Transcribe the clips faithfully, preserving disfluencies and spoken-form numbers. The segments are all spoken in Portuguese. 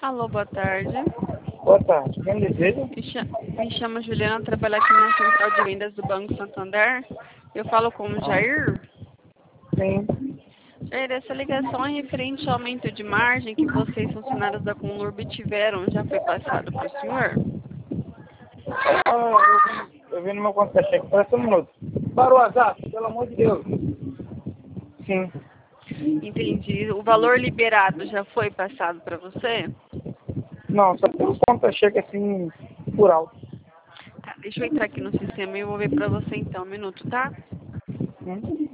Alô, boa tarde. Boa tarde. Quem deseja? Me, cha me chamo Juliana, trabalho aqui na Central de Vendas do Banco Santander. Eu falo com o Jair. Sim. Jair, essa ligação é referente ao aumento de margem que vocês, funcionários da Conlurb, tiveram. Já foi passado para o senhor? Ah, eu, vi- eu vi no meu conta-cheque. Parece um minuto. Para o WhatsApp, pelo amor de Deus. Sim. Entendi. O valor liberado já foi passado para você? Não, só tem um conta-cheque assim, por alto. Tá, deixa eu entrar aqui no sistema e eu vou ver para você então. Um minuto, tá? Hum?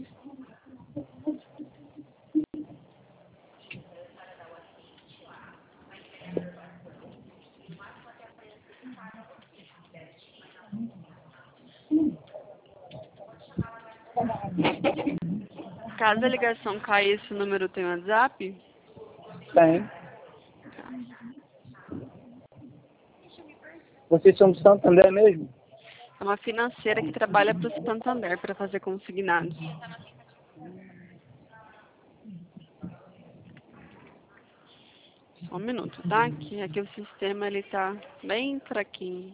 Caso a ligação caia, esse número tem WhatsApp? Tem. Vocês são de Santander mesmo? É uma financeira que trabalha para o Santander para fazer consignados. Só um minuto, tá? Que aqui o sistema ele tá bem fraquinho.